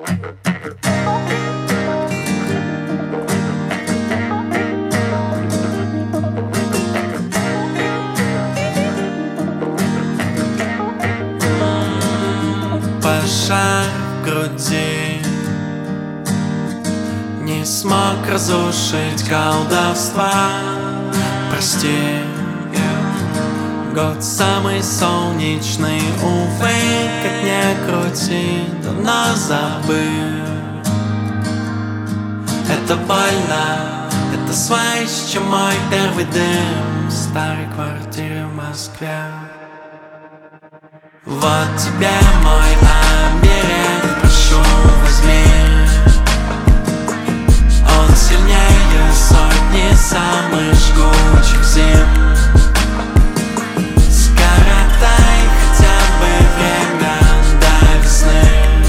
Пожар в груди не смог разрушить колдовства. Прости, год самый солнечный, увы, как не крути, давно забыл. Это больно, это связь, чем мой первый дым в старой квартире в Москве. Вот тебе мой оберег, прошу, возьми. Он сильнее сотни самых жгучих зим. Скоротай хотя бы время до весны.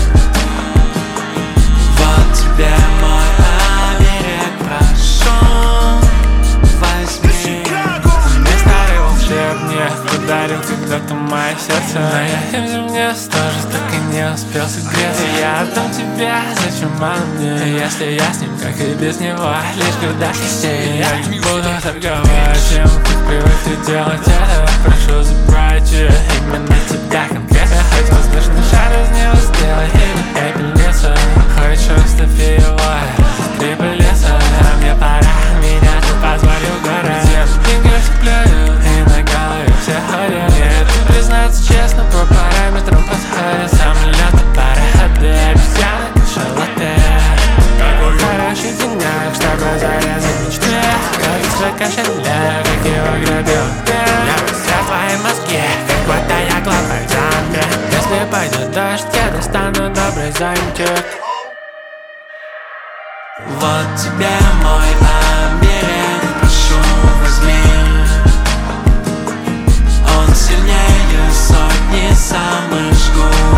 Вот тебе мой оберег, прошу, возьми. Мне старый волшеб мне подарил когда-то мое сердце, но я им земле тоже так и не успел согреться. Я отдам тебя, зачем оно мне, если я с ним, как и без него, лишь куда счастье. Я не буду торговать тем, как привык ты делать это. Прошу, забрать именно тебя конкретно. Хоть воздушный шар из него сделай или пепельницу. Хочешь, оставь его, застрипай леса. А мне пора, меня ты позволил город. Деньги плюю, и на голове все ходят. И признаться честно, по параметрам подходит. Самолеты, пароходы, обезьяны, кашалоты. Хороший денек, чтобы зарезать мечты. Как свой кошелек, как его грабил. Я все твои мозги, как будто я главный зомби. Если пойдет дождь, я достану добрый зонтик. Вот тебе мой оберег, прошу, возьми. Он сильнее сотни самых жгучих.